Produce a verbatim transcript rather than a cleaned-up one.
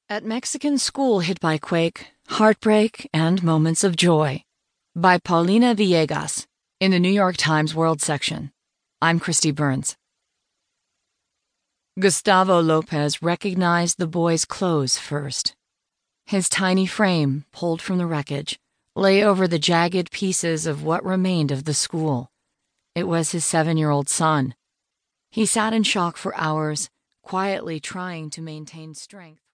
At Mexican School Hit by Quake, Heartbreak, and Moments of Joy by Paulina Villegas in the New York Times World section. I'm Christy Burns. Gustavo Lopez recognized the boy's clothes first. His tiny frame, pulled from the wreckage, lay over the jagged pieces of what remained of the school. It was his seven-year-old son. He sat in shock for hours, quietly trying to maintain strength.